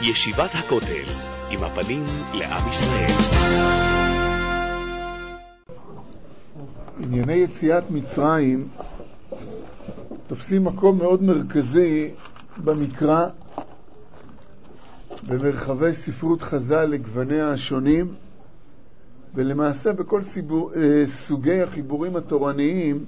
ישיבת הכותל, עם הפנים לעם ישראל. ענייני יציאת מצרים תופסים מקום מאוד מרכזי במקרא, במרחבי ספרות חז"ל לגווניה השונים, ולמעשה בכל סוגי החיבורים התורניים,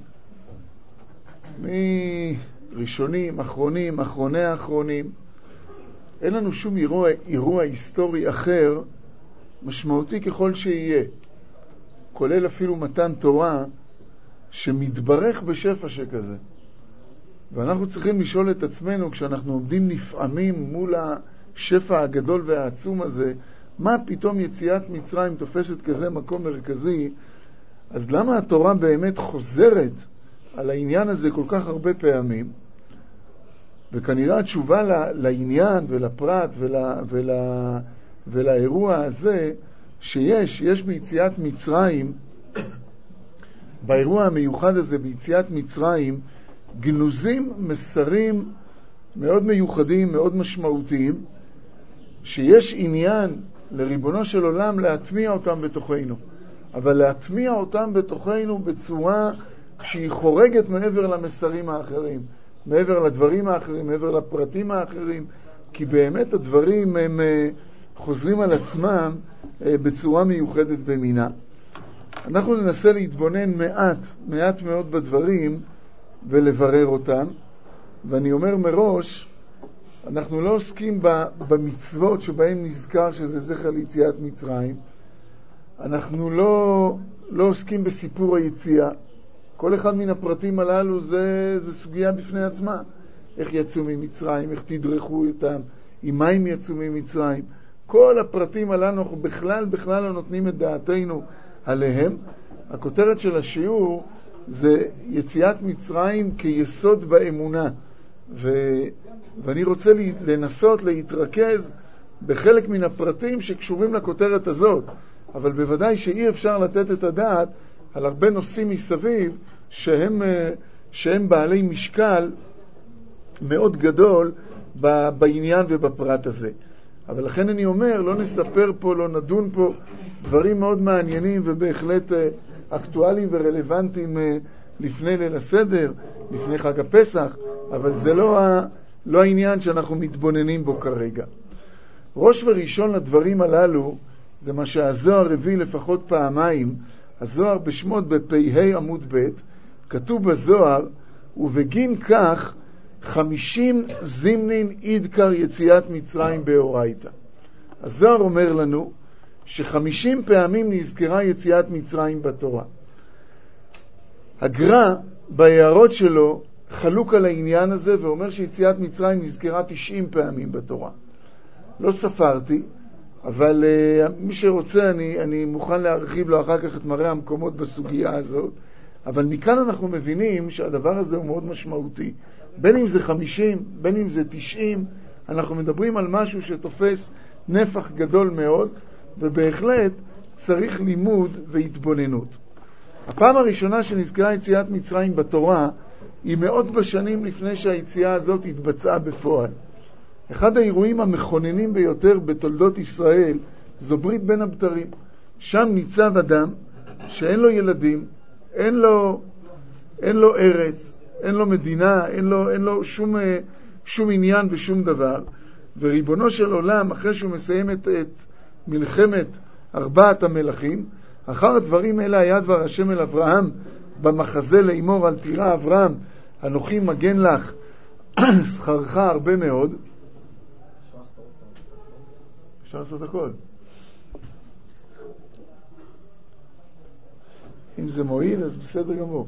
מראשונים, אחרונים, אחרוני האחרונים. אין לנו שום אירוע היסטורי אחר, משמעותי ככל שיהיה, כולל אפילו מתן תורה, שמתברך בשפע שכזה. ואנחנו צריכים לשאול את עצמנו, כשאנחנו עומדים נפעמים מול השפע הגדול והעצום הזה, מה פתאום יציאת מצרים תופסת כזה מקום מרכזי? אז למה התורה באמת חוזרת על העניין הזה כל כך הרבה פעמים? וכנראה התשובה לעניין ולפרט ולאירוע הזה, שיש ביציאת מצרים, באירוע המיוחד הזה ביציאת מצרים, גנוזים מסרים מאוד מיוחדים, מאוד משמעותיים, שיש עניין לריבונו של עולם להטמיע אותם בתוכנו. אבל להטמיע אותם בתוכנו בצורה שהיא חורגת מעבר למסרים האחרים, מעבר לדברים האחרים, מעבר לפרטים האחרים, כי באמת הדברים הם חוזרים על עצמם בצורה מיוחדת במינה. אנחנו ננסה להתבונן מעט מאוד בדברים ולברר אותם, ואני אומר מראש, אנחנו לא עוסקים במצוות שבהם נזכר שזה זכר ליציאת מצרים, אנחנו לא עוסקים בסיפור היציאה. כל אחד מן הפרטים הללו זה סוגיה בפני עצמה. איך יצאו ממצרים, איך תדרכו אותם, עם מה הם יצאו ממצרים. כל הפרטים הללו אנחנו בכלל לא נותנים את דעתנו עליהם. הכותרת של השיעור זה יציאת מצרים כיסוד באמונה. ואני רוצה לנסות להתרכז בחלק מן הפרטים שקשורים לכותרת הזאת. אבל בוודאי שאי אפשר לתת את הדעת על הרבה נושאים מסביב שהם בעלי משקל מאוד גדול בעניין ובפרט הזה. אבל לכן אני אומר, לא נספר פה, לא נדון פה דברים מאוד מעניינים ובהחלט אקטואליים ורלוונטיים לפני ליל הסדר, לפני חג הפסח, אבל זה לא העניין שאנחנו מתבוננים בו כרגע. ראש וראשון לדברים הללו זה מה שהזוהר הביא לפחות פעמיים. הזוהר בשמות בפ"ה עמוד ב' כתוב בזוהר, ובגין כך 50 זימנין ידקר יציאת מצרים באורייתא. הזוהר אומר לנו ש50 פעמים נזכרה יציאת מצרים בתורה. הגר"א בהערות שלו חלוק על העניין הזה ואומר שיציאת מצרים נזכרה 90 פעמים בתורה. לא ספרתי, אבל מי שרוצה אני מוכן להרחיב לו אחר כך את מראה המקומות בסוגיה הזאת. אבל מכאן אנחנו מבינים שהדבר הזה הוא מאוד משמעותי. בין אם זה 50, בין אם זה 90, אנחנו מדברים על משהו שתופס נפח גדול מאוד, ובהחלט צריך לימוד והתבוננות. הפעם הראשונה שנזכרה יציאת מצרים בתורה היא מאות בשנים לפני שהיציאה הזאת התבצעה בפועל. אחד האירועים המכוננים ביותר בתולדות ישראל זו ברית בין הבתרים. שם ניצב אדם שאין לו ילדים, אין לו ארץ, אין לו מדינה, אין לו שום עניין ושום דבר. וריבונו של עולם, אחרי שהוא מסיים את מלחמת 4 המלכים, אחר הדברים האלה היה דבר השם אל אברהם במחזה לאמור, אל תירא אברהם, אנוכי מגן לך שכרך הרבה מאוד. אפשר לעשות הכל. אם זה מועיל, אז בסדר גמור.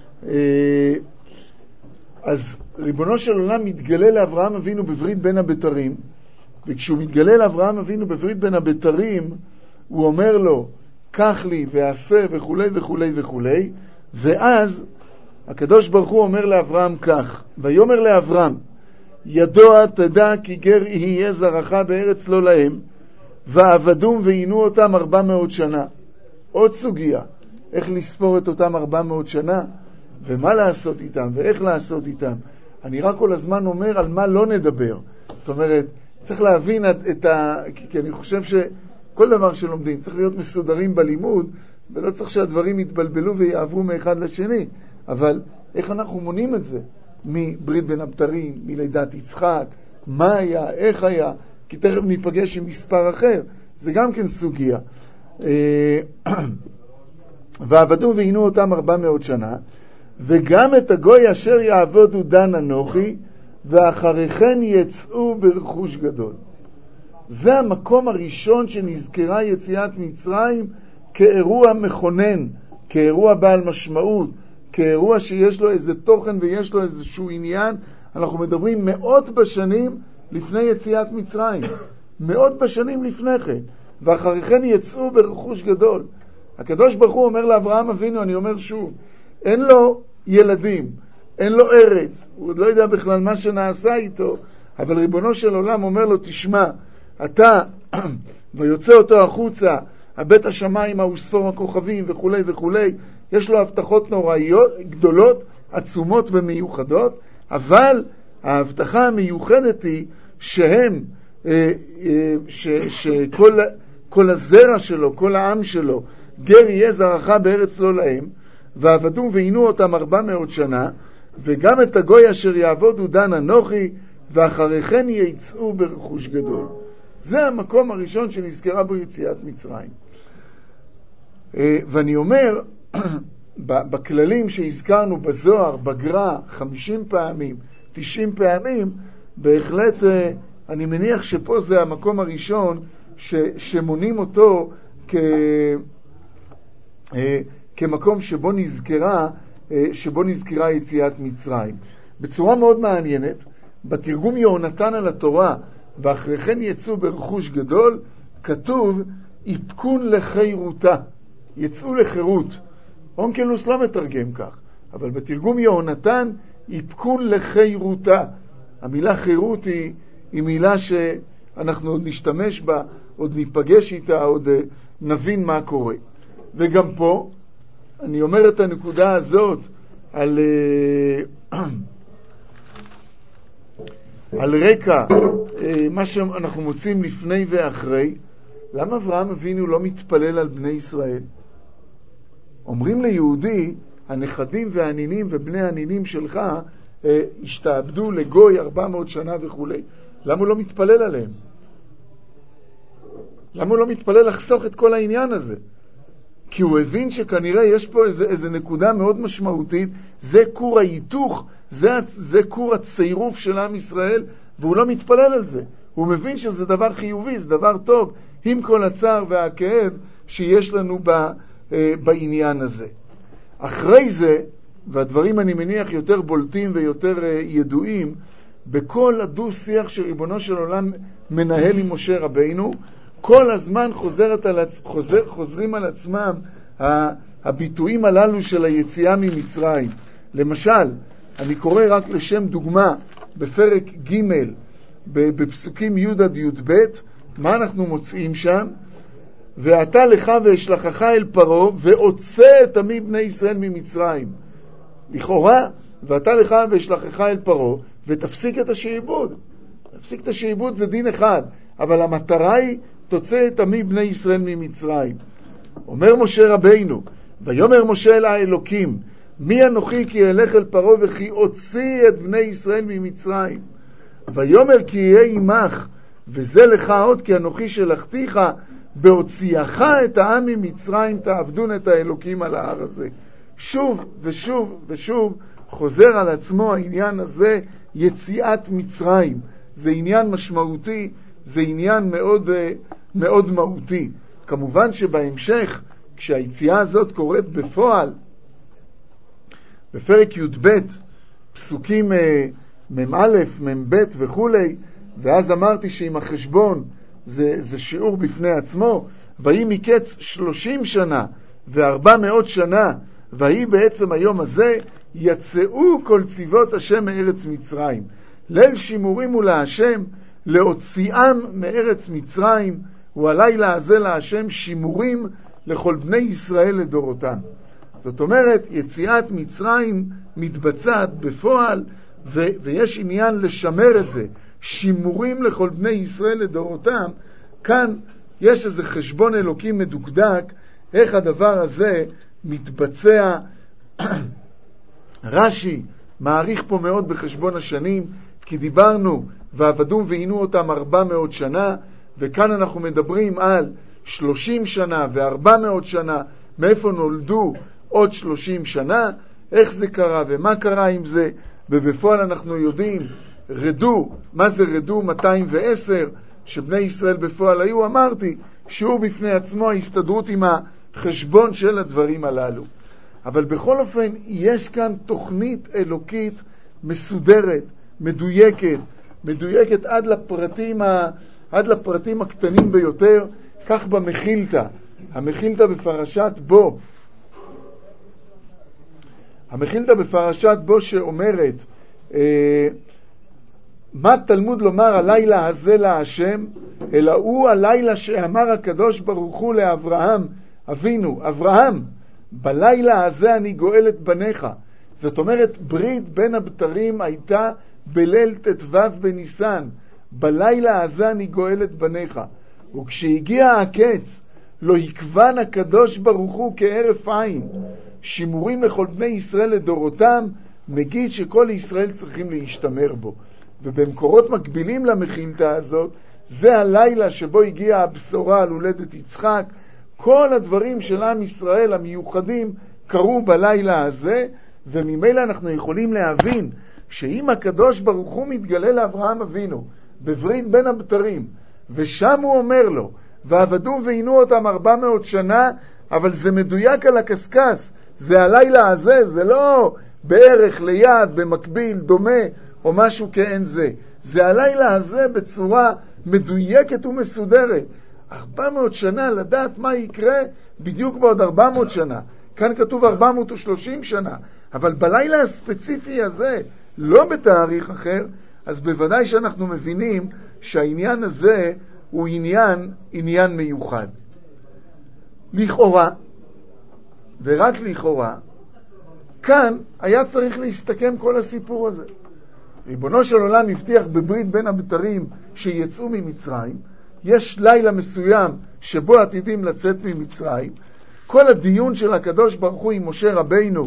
אז ריבונו של עולם מתגלה לאברהם אבינו בברית בין הבתרים, וכשהוא מתגלה לאברהם אבינו בברית בין הבתרים, הוא אומר לו, קח לי ועשה וכו' וכו' וכו', ואז הקדוש ברוך הוא אומר לאברהם כך, ויאמר לאברהם, ידוע תדע כי גר יהיה זרעך בארץ לא להם, ועבדום ועינו אותם 400 שנה. עוד סוגיה, איך לספור את אותם 400 שנה, ומה לעשות איתם, ואיך לעשות איתם. אני רק כל הזמן אומר על מה לא נדבר. זאת אומרת, צריך להבין כי אני חושב שכל דבר שלומדים צריך להיות מסודרים בלימוד, ולא צריך שהדברים יתבלבלו ויעברו מאחד לשני. אבל איך אנחנו מונים את זה? מברית בין הבתרים, מלידת יצחק, מה היה, איך היה, כי תכף ניפגש עם מספר אחר. זה גם כן סוגיה. ועבדו ועינו אותם 400 שנה, וגם את הגוי אשר יעבודו דן אנוכי, ואחרי כן יצאו ברכוש גדול. זה המקום הראשון שנזכרה יציאת מצרים כאירוע מכונן, כאירוע בעל משמעות, כאירוע שיש לו איזה תוכן ויש לו איזשהו עניין. אנחנו מדברים מאות בשנים לפני יציאת מצרים, מאות בשנים לפני כן, ואחרי כן יצאו ברכוש גדול. הקדוש ברוך הוא אומר לאברהם אבינו, אני אומר שוב, אין לו ילדים, אין לו ארץ, הוא עוד לא יודע בכלל מה שנעשה איתו, אבל ריבונו של עולם אומר לו, תשמע, אתה, ויוצא אותו החוצה, הבית השמיים, וספור הכוכבים וכו' וכו', יש לו הבטחות נוראיות, גדולות, עצומות ומיוחדות, אבל ההבטחה המיוחדת היא שהם, שכל הזרע שלו, כל העם שלו, גר יהיה זרעך בארץ לא להם, ועבדו ועינו אותם 400 שנה, וגם את הגוי אשר יעבודו דן אנוכי, ואחרי כן יצאו ברכוש גדול. זה המקום הראשון שנזכרה בו יציאת מצרים. ואני אומר, בכללים שהזכרנו בזוהר, בגר"א, 50 פעמים, 90 פעמים, בהחלט אני מניח שפה זה המקום הראשון שמונים אותו כמקום שבו נזכרה יציאת מצרים. בצורה מאוד מעניינת, בתרגום יהונתן על התורה, ואחרי כן יצאו ברכוש גדול, כתוב, יפקון לחירותה, יצאו לחירות. אונקלוס לא מתרגם כך, אבל בתרגום יהונתן, יפקון לחירותה. המילה חירות היא מילה שאנחנו עוד נשתמש בה, עוד ניפגש איתה, עוד נבין מה קורה. וגם פה, אני אומר את הנקודה הזאת על רקע מה שאנחנו מוצאים לפני ואחרי. למה אברהם אבינו לא מתפלל על בני ישראל? אומרים ליהודי, הנכדים והנינים ובני הנינים שלך השתעבדו לגוי 400 שנה וכו'. למה הוא לא מתפלל עליהם? למה הוא לא מתפלל לחסוך את כל העניין הזה? כי הוא הבין שכנראה יש פה איזה נקודה מאוד משמעותית, זה כור ההיתוך, זה כור הצירוף של עם ישראל, והוא לא מתפלל על זה. הוא מבין שזה דבר חיובי, זה דבר טוב, עם כל הצער והכאב שיש לנו בעניין הזה. אחרי זה, והדברים אני מניח יותר בולטים ויותר ידועים, בכל הדו-שיח שריבונו של עולם מנהל עם משה רבינו, כל הזמן חוזרים על עצמם הביטויים הללו של היציאה ממצרים. למשל, אני קורא רק לשם דוגמה, בפרק ג' בפסוקים י' עד י' ב', מה אנחנו מוצאים שם? ואתה לך ואשלחך אל פרעה והוצא את עמי בני ישראל ממצרים. לכאורה, ואתה לך ואשלחך אל פרעה ותפסיק את השעבוד. תפסיק את השעבוד זה דין אחד, אבל המטרה היא תוצא את עמי בני ישראל ממצרים. אומר משה רבינו, ויאמר משה אל האלוקים, מי אנוכי כי אלך אל פרעה וכי אוציא את בני ישראל ממצרים? ויאמר כי יהיה עמך, וזה לך עוד כי אנוכי שלחתיך, בהוציאך את העם ממצרים תעבדון את האלוקים על ההר הזה. שוב ושוב ושוב חוזר על עצמו העניין הזה, יציאת מצרים. זה עניין משמעותי, זה עניין מאוד מאוד מהותי. כמובן שבהמשך, כשהיציאה הזאת קורית בפועל, בפרק י"ב, פסוקים מ"א, מ"ב וכו', ואז אמרתי שעם החשבון זה שיעור בפני עצמו, והיא מקץ 30 שנה ו400 שנה, והיא בעצם היום הזה, יצאו כל צבאות השם מארץ מצרים. ליל שימורים הוא להשם, להוציאם מארץ מצרים, והלילה הזה להשם שימורים לכל בני ישראל לדורותם. זאת אומרת, יציאת מצרים מתבצעת בפועל, ויש עניין לשמר את זה, שימורים לכל בני ישראל לדורותם. כאן יש איזה חשבון אלוקי מדוקדק, איך הדבר הזה מתבצע. רש"י מעריך פה מאוד בחשבון השנים, כי דיברנו ועבדום ועינו אותם 400 שנה, וכאן אנחנו מדברים על 30 שנה ו400 שנה, מאיפה נולדו עוד 30 שנה, איך זה קרה ומה קרה עם זה, ובפועל אנחנו יודעים, רדו, מה זה רדו 210, שבני ישראל בפועל היו, אמרתי, שהוא בפני עצמו ההסתדרות עם החשבון של הדברים הללו. אבל בכל אופן, יש כאן תוכנית אלוקית מסודרת, מדויקת עד לפרטים הקטנים ביותר, כך במחילתא. המחילתא בפרשת בו. המחילתא בפרשת בו שאומרת, מה תלמוד לומר הלילה הזה להשם, אלא הוא הלילה שאמר הקדוש ברוך הוא לאברהם, אבינו, אברהם, בלילה הזה אני גואל את בניך. זאת אומרת, ברית בין הבתרים הייתה בליל ט"ו בניסן. בלילה הזה אני גואל את בניך. וכשהגיע הקץ, לא יקבן הקדוש ברוך הוא כהרף עין. שימורים לכל בני ישראל לדורותם, מגיד שכל ישראל צריכים להשתמר בו. ובמקורות מקבילים למחילתא הזאת, זה הלילה שבו הגיעה הבשורה על הולדת יצחק. כל הדברים של עם ישראל המיוחדים קרו בלילה הזה, וממילא אנחנו יכולים להבין שאם הקדוש ברוך הוא מתגלה לאברהם אבינו בברית בין הבתרים, ושם הוא אומר לו, ועבדו ועינו אותם 400 שנה, אבל זה מדויק על הקסקס, זה הלילה הזה, זה לא בערך ליד, במקביל, דומה, או משהו כאין זה. זה הלילה הזה בצורה מדויקת ומסודרת. 400 שנה לדעת מה יקרה בדיוק בעוד 400 שנה. כאן כתוב 430 שנה. אבל בלילה הספציפי הזה, לא בתאריך אחר, אז בוודאי שאנחנו מבינים שהעניין הזה הוא עניין מיוחד. לכאורה, ורק לכאורה, כאן היה צריך להסתכם כל הסיפור הזה. ריבונו של עולם הבטיח בברית בין הבתרים שיצאו ממצרים, יש לילה מסוים שבו עתידים לצאת ממצרים, כל הדיון של הקדוש ברוך הוא עם משה רבינו,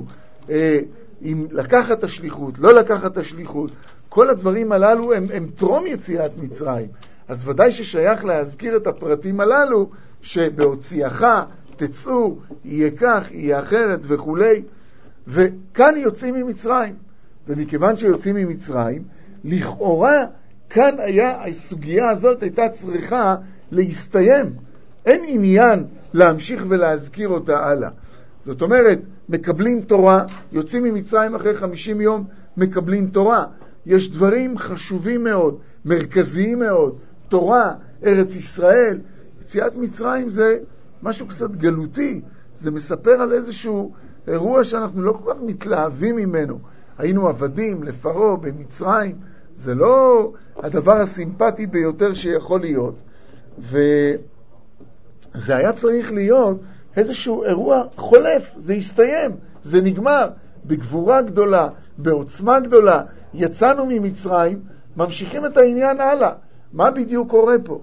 אם לקחת השליחות, לא לקחת השליחות, כל הדברים הללו הם טרום יציאת מצרים. אז ודאי ששייך להזכיר את הפרטים הללו, שבהוציאך תצאו, יהיה כך, יהיה אחרת וכו'. וכאן יוצאים ממצרים. ומכיוון שיוצאים ממצרים, לכאורה כאן הסוגיה הזאת הייתה צריכה להסתיים. אין עניין להמשיך ולהזכיר אותה הלאה. זאת אומרת, מקבלים תורה, יוצאים ממצרים אחרי 50 יום, מקבלים תורה. יש דברים חשובים מאוד, מרכזיים מאוד, תורה, ארץ ישראל. יציאת מצרים זה משהו קצת גלותי, זה מספר על איזשהו אירוע שאנחנו לא כל כך מתלהבים ממנו. היינו עבדים לפרעה במצרים, זה לא הדבר הסימפטי ביותר שיכול להיות. וזה היה צריך להיות איזשהו אירוע חולף, זה הסתיים, זה נגמר, בגבורה גדולה, בעוצמה גדולה, יצאנו ממצרים, ממשיכים את העניין הלאה. מה בדיוק קורה פה?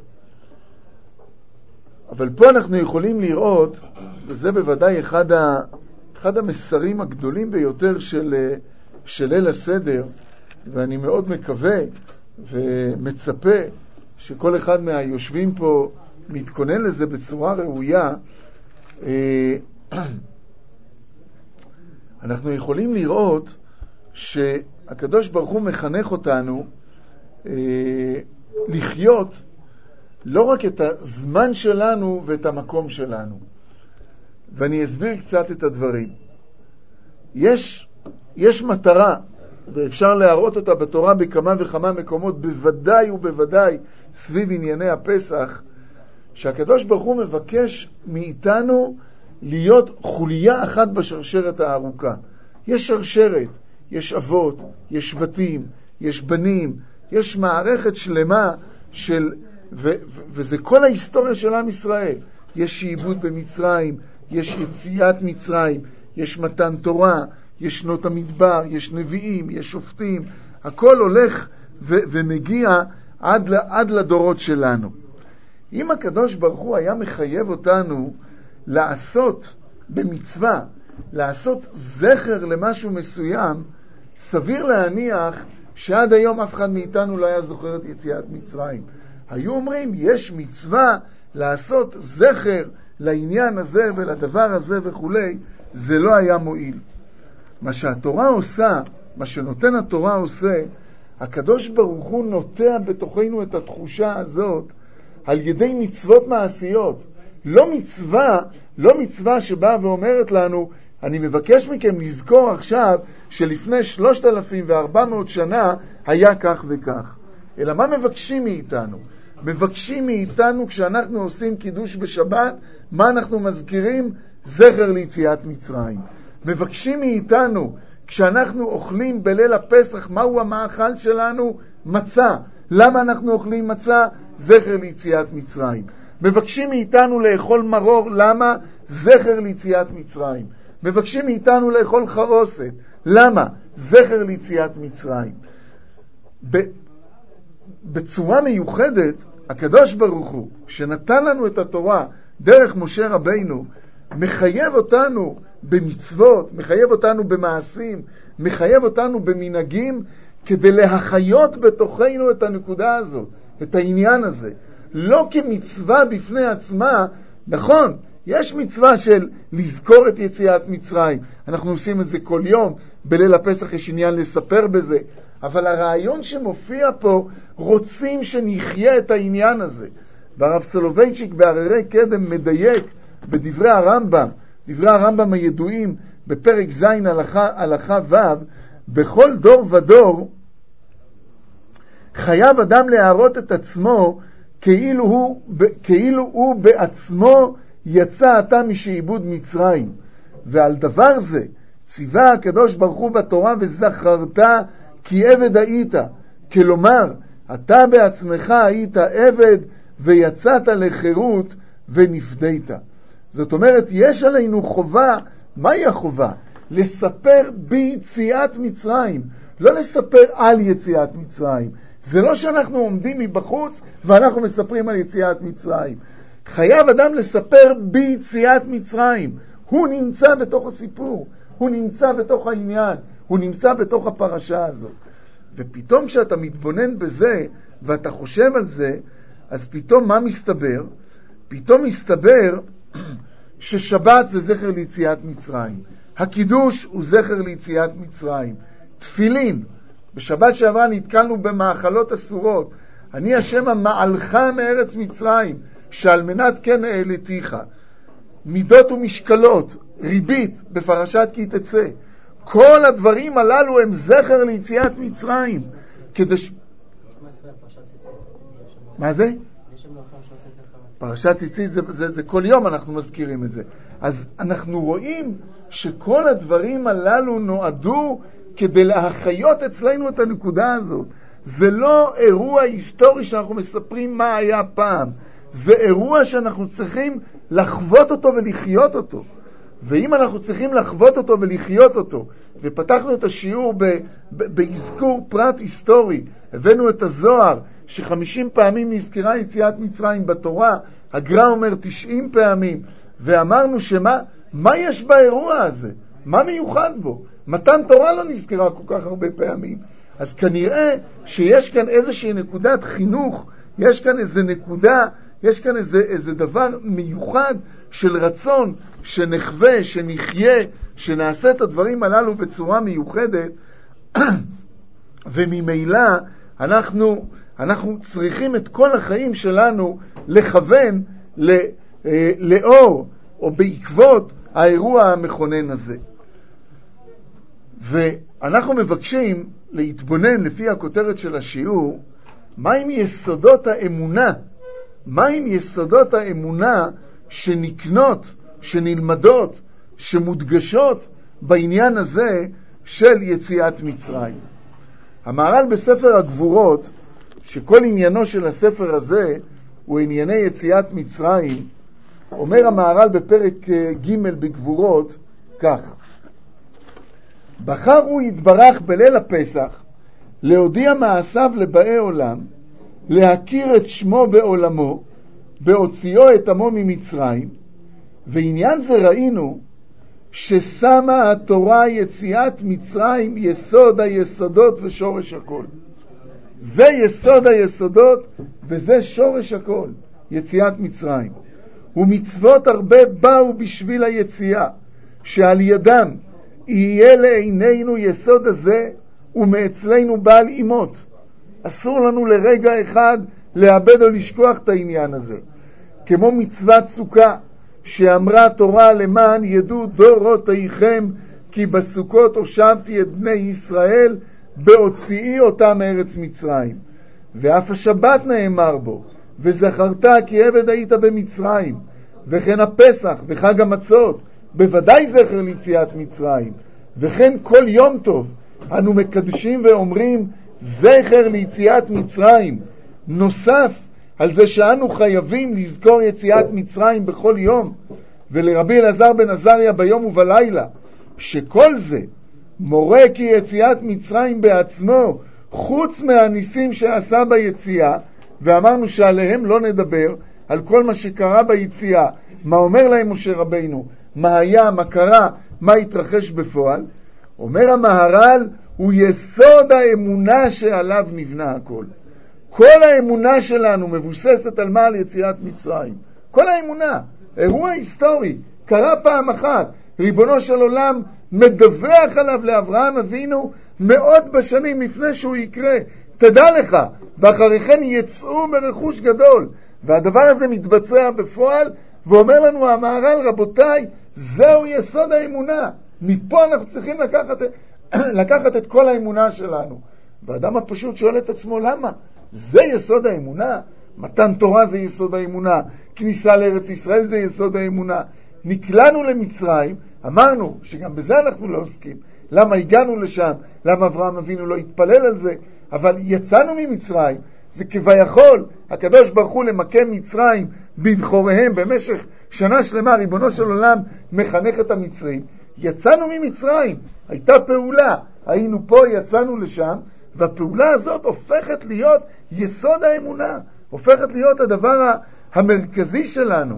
אבל פה אנחנו יכולים לראות, וזה בוודאי אחד המסרים הגדולים ביותר של ליל הסדר, ואני מאוד מקווה ומצפה שכל אחד מהיושבים פה מתכונן לזה בצורה ראויה. אנחנו יכולים לראות שהקדוש ברוך הוא מחנך אותנו לחיות לא רק את הזמן שלנו ואת המקום שלנו. ואני אסביר קצת את הדברים. יש מטרה, ואפשר להראות אותה בתורה בכמה וכמה מקומות, בוודאי ובוודאי סביב ענייני הפסח, שהקדוש ברוך הוא מבקש מאיתנו להיות חוליה אחת בשרשרת הארוכה. יש שרשרת, יש אבות, יש שבטים, יש בנים, יש מערכת שלמה וזה כל ההיסטוריה של עם ישראל. יש שעבוד במצרים, יש יציאת מצרים, יש מתן תורה, יש שנות המדבר, יש נביאים, יש שופטים. הכל הולך ומגיע עד לדורות שלנו. אם הקדוש ברוך הוא היה מחייב אותנו לעשות במצווה, לעשות זכר למשהו מסוים, סביר להניח שעד היום אף אחד מאיתנו לא היה זוכר את יציאת מצרים. היו אומרים, יש מצווה לעשות זכר לעניין הזה ולדבר הזה וכולי, זה לא היה מועיל. מה שהתורה עושה, מה שנותן התורה עושה, הקדוש ברוך הוא נוטע בתוכנו את התחושה הזאת על ידי מצוות מעשיות. לא מצווה שבאה ואומרת לנו, אני מבקש מכם לזכור עכשיו שלפני 3,400 שנה היה כך וכך. אלא מה מבקשים מאיתנו? מבקשים מאיתנו כשאנחנו עושים קידוש בשבת, מה אנחנו מזכירים? זכר ליציאת מצרים. מבקשים מאיתנו כשאנחנו אוכלים בליל הפסח, מהו המאכל שלנו? מצה. למה אנחנו אוכלים מצה? זכר ליציאת מצרים. מבקשים מאיתנו לאכול מרור, למה? זכר ליציאת מצרים. מבקשים מאיתנו לאכול חרוסת, למה? זכר ליציאת מצרים. בצורה מיוחדת, הקדוש ברוך הוא, שנתן לנו את התורה דרך משה רבינו, מחייב אותנו במצוות, מחייב אותנו במעשים, מחייב אותנו במנהגים, כדי להחיות בתוכנו את הנקודה הזאת, את העניין הזה. לא כמצווה בפני עצמה, נכון, יש מצווה של לזכור את יציאת מצרים. אנחנו עושים את זה כל יום, בליל הפסח יש עניין לספר בזה. אבל הרעיון שמופיע פה, רוצים שנחיה את העניין הזה. והרב סולובייצ'יק בהררי קדם מדייק בדברי הרמב"ם, דברי הרמב"ם הידועים, בפרק ז' הלכה ו', בכל דור ודור, חייב אדם להראות את עצמו כאילו הוא בעצמו יצא עתה משעבוד מצרים. ועל דבר זה ציווה הקדוש ברוך הוא בתורה, וזכרת כי עבד היית. כלומר, אתה בעצמך היית עבד ויצאת לחירות ונפדית. זאת אומרת, יש עלינו חובה. מהי החובה? לספר ביציאת מצרים, לא לספר על יציאת מצרים. זה לא שאנחנו עומדים מבחוץ ואנחנו מספרים על יציאת מצרים. חייב אדם לספר ביציאת מצרים. הוא נמצא בתוך הסיפור, הוא נמצא בתוך העניין, הוא נמצא בתוך הפרשה הזאת. ופתאום כשאתה מתבונן בזה ואתה חושב על זה, אז פתאום מה מסתבר? פתאום מסתבר ששבת זה זכר ליציאת מצרים. הקידוש הוא זכר ליציאת מצרים. תפילין, בשבת שעברה נתקלנו במאכלות אסורות. אני השם המעלך מארץ מצרים, שעל מנת כן העליתיך. מידות ומשקלות, ריבית בפרשת כי תצא. כל הדברים הללו הם זכר ליציאת מצרים. מה זה? פרשת ציצית זה כל יום אנחנו מזכירים את זה. אז אנחנו רואים שכל הדברים הללו נועדו כדי להחיות אצלנו את הנקודה הזאת. זה לא אירוע היסטורי שאנחנו מספרים מה היה פעם. זה אירוע שאנחנו צריכים לחוות אותו ולחיות אותו. ואם אנחנו צריכים לחוות אותו ולחיות אותו, ופתחנו את השיעור בהזכור פרט היסטורי, הבאנו את הזוהר, ש50 פעמים נזכרה יציאת מצרים בתורה, הגר"א אומר 90 פעמים, ואמרנו מה יש באירוע הזה? מה מיוחד בו? מתן תורה לא נזכרה כל כך הרבה פעמים. אז כנראה שיש כאן איזושהי נקודת חינוך, יש כאן איזו נקודה, יש כאן איזה דבר מיוחד של רצון שנחווה, שנחיה, שנעשה את הדברים הללו בצורה מיוחדת, וממילא אנחנו צריכים את כל החיים שלנו לכוון לאור או בעקבות האירוע המכונן הזה. ואנחנו מבקשים להתבונן לפי הכותרת של השיעור, מהם יסודות האמונה? מהם יסודות האמונה שנקנות, שנלמדות, שמודגשות בעניין הזה של יציאת מצרים? המהר"ל בספר הגבורות, שכל עניינו של הספר הזה הוא ענייני יציאת מצרים, אומר המהר"ל בפרק ג' בגבורות כך: בחר הוא יתברך בליל הפסח להודיע מעשיו לבאי עולם, להכיר את שמו בעולמו, בהוציאו את עמו ממצרים, ועניין זה ראינו ששמה התורה יציאת מצרים יסוד היסודות ושורש הכל. זה יסוד היסודות וזה שורש הכל, יציאת מצרים. ומצוות הרבה באו בשביל היציאה, שעל ידם יהיה לעינינו יסוד הזה, ומאצלנו בעל אימות. אסור לנו לרגע אחד לאבד או לשכוח את העניין הזה. כמו מצוות סוכה, שאמרה תורה למען ידעו דורותיכם, כי בסוכות הושבתי את בני ישראל, בהוציאי אותם מארץ מצרים. ואף השבת נאמר בו, וזכרת כי עבד היית במצרים. וכן הפסח וחג המצות, בוודאי זכר ליציאת מצרים. וכן כל יום טוב אנו מקדשים ואומרים זכר ליציאת מצרים. נוסף על זה שאנו חייבים לזכור יציאת מצרים בכל יום, ולרבי אלעזר בן עזריה ביום ובלילה, שכל זה מורה כי יציאת מצרים בעצמו, חוץ מהניסים שעשה ביציאה, ואמרנו שעליהם לא נדבר, על כל מה שקרה ביציאה, מה אומר להם משה רבינו, מה היה, מה קרה, מה התרחש בפועל. אומר המהר"ל, הוא יסוד האמונה שעליו נבנה הכל. כל האמונה שלנו מבוססת על מה? על יציאת מצרים. כל האמונה, אירוע היסטורי, קרה פעם אחת, ריבונו של עולם מדווח עליו לאברהם אבינו מאות בשנים לפני שהוא יקרה. תדע לך, ואחריכן יצאו ברכוש גדול. והדבר הזה מתבצע בפועל, ואומר לנו המהר"ל, רבותיי, זהו יסוד האמונה. מפה אנחנו צריכים לקחת את כל האמונה שלנו. והאדם הפשוט שואל את עצמו, למה? זה יסוד האמונה. מתן תורה זה יסוד האמונה. כניסה לארץ ישראל זה יסוד האמונה. נקלענו למצרים, אמרנו שגם בזה אנחנו לא עוסקים. למה הגענו לשם? למה אברהם אבינו לא התפלל על זה? אבל יצאנו ממצרים. זה כביכול, הקדוש ברוך הוא למקם מצרים בבחוריהם במשך שנה שלמה, ריבונו של עולם מחנך את המצרים. יצאנו ממצרים, הייתה פעולה, היינו פה, יצאנו לשם, והפעולה הזאת הופכת להיות יסוד האמונה, הופכת להיות הדבר המרכזי שלנו.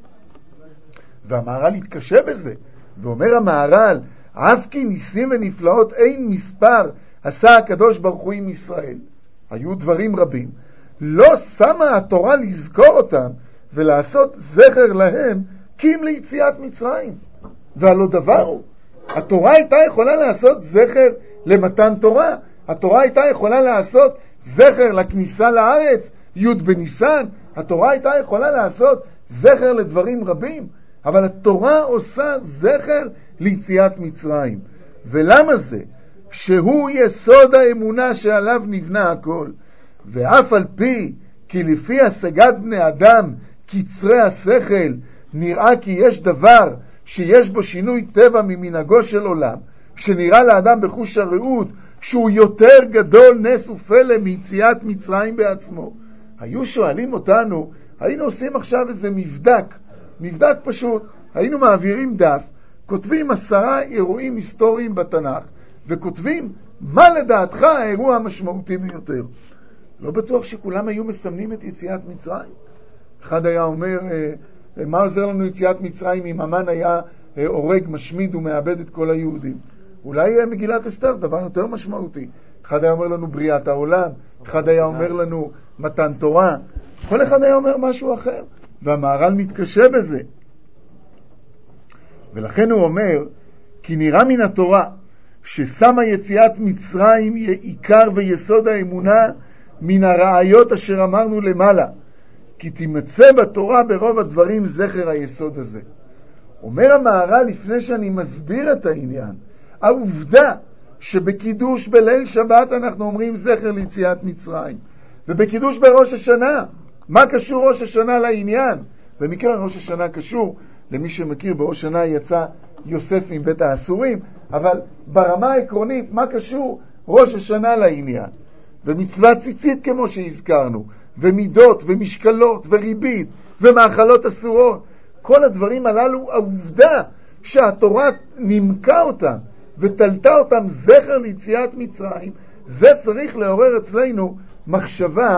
והמהר"ל התקשה בזה, ואומר המהר"ל, אף כי ניסים ונפלאות אין מספר עשה הקדוש ברוך הוא עם ישראל. היו דברים רבים. לא שמה התורה לזכור אותם ולעשות זכר להם כי אם ליציאת מצרים. והלא דבר הוא. התורה הייתה יכולה לעשות זכר למתן תורה. התורה הייתה יכולה לעשות זכר לכניסה לארץ, י' בניסן. התורה הייתה יכולה לעשות זכר לדברים רבים. אבל התורה עושה זכר ליציאת מצרים. ולמה זה? שהוא יסוד האמונה שעליו נבנה הכל. ואף על פי כי לפי השגת בני אדם קצרי השכל נראה כי יש דבר שיש בו שינוי טבע ממנהגו של עולם, שנראה לאדם בחוש הראות שהוא יותר גדול נס ופלא מיציאת מצרים בעצמו. היו שואלים אותנו, היינו עושים עכשיו איזה מבדק פשוט, היינו מעבירים דף, כותבים 10 אירועים היסטוריים בתנ"ך, וכותבים מה לדעתך האירוע המשמעותי ביותר. לא בטוח שכולם היו מסמנים את יציאת מצרים. אחד היה אומר, מה עוזר לנו יציאת מצרים אם המן היה הורג, משמיד ומאבד את כל היהודים? אולי מגילת אסתר, דבר יותר משמעותי. אחד היה אומר לנו בריאת העולם, אחד היה אומר לנו מתן תורה, כל אחד היה אומר משהו אחר, והמהר"ל מתקשה בזה. ולכן הוא אומר, כי נראה מן התורה ששמה יציאת מצרים עיקר ויסוד האמונה מן הראיות אשר אמרנו למעלה, כי תימצא בתורה ברוב הדברים זכר היסוד הזה. אומר המהר"ל לפני שאני מסביר את העניין, העובדה שבקידוש בליל שבת אנחנו אומרים זכר ליציאת מצרים, ובקידוש בראש השנה, מה קשור ראש השנה לעניין? במקרה ראש השנה קשור, למי שמכיר בראש השנה יצא יוסף מבית האסורים, אבל ברמה העקרונית מה קשור ראש השנה לעניין? ומצוות ציצית כמו שהזכרנו, ומידות ומשקלות וריבית ומאכלות אסורות, כל הדברים הללו, העובדה שהתורה נמקה אותם ותלתה אותם זכר ליציאת מצרים, זה צריך לעורר אצלנו מחשבה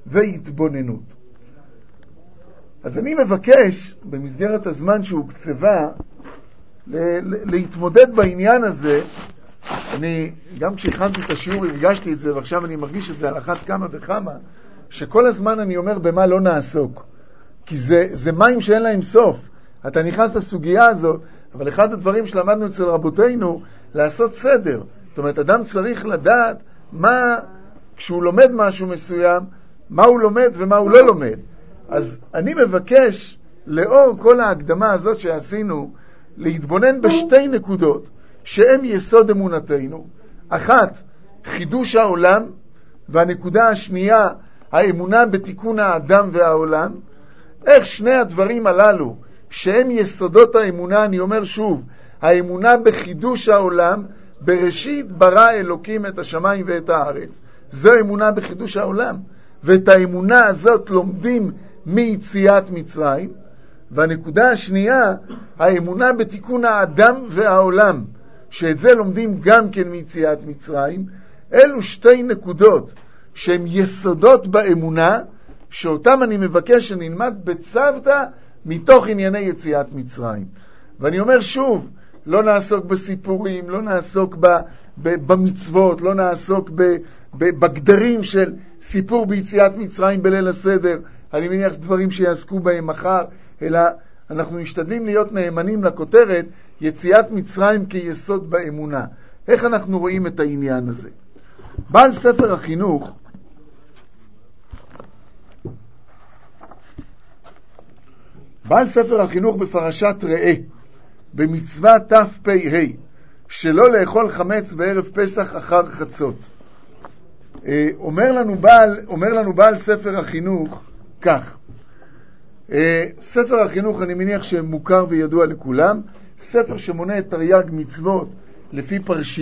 והתבוננות. אז אני מבקש, במסגרת הזמן שהוקצבה, להתמודד בעניין הזה. אני, גם כשהכנתי את השיעור הרגשתי את זה, ועכשיו אני מרגיש את זה על אחת כמה וכמה, שכל הזמן אני אומר במה לא נעסוק. כי זה מים שאין להם סוף. אתה נכנס לסוגיה הזאת, אבל אחד הדברים שלמדנו אצל רבותינו, לעשות סדר. זאת אומרת, אדם צריך לדעת מה, כשהוא לומד משהו מסוים, מה הוא לומד ומה הוא לא לומד. אז אני מבקש, לאור כל ההקדמה הזאת שעשינו, להתבונן בשתי נקודות, שהן יסוד אמונתנו. אחת, חידוש העולם, והנקודה השנייה, האמונה בתיקון האדם והעולם. איך שני הדברים הללו, שהם יסודות האמונה, אני אומר שוב, האמונה בחידוש העולם, בראשית ברא אלוקים את השמיים ואת הארץ. זו אמונה בחידוש העולם. ואת האמונה הזאת לומדים מיציאת מצרים. והנקודה השנייה, האמונה בתיקון האדם והעולם, שאת זה לומדים גם כן מיציאת מצרים. אלו שתי נקודות שהן יסודות באמונה, שאותם אני מבקש שנלמד בצוותא מתוך ענייני יציאת מצרים. ואני אומר שוב, לא נעסוק בסיפורים, לא נעסוק במצוות, לא נעסוק בגדרים של סיפור ביציאת מצרים בליל הסדר. אני מניח דברים שיעסקו בהם מחר, אלא אנחנו משתדלים להיות נאמנים לכותרת יציאת מצרים כיסוד באמונה. איך אנחנו רואים את העניין הזה? בעל ספר החינוך בפרשת ראה, במצווה תפ"ה, שלא לאכול חמץ בערב פסח אחר חצות. אומר לנו בעל ספר החינוך כך. ספר החינוך, אני מניח שמוכר וידוע לכולם, ספר שמונה את תרי"ג מצוות לפי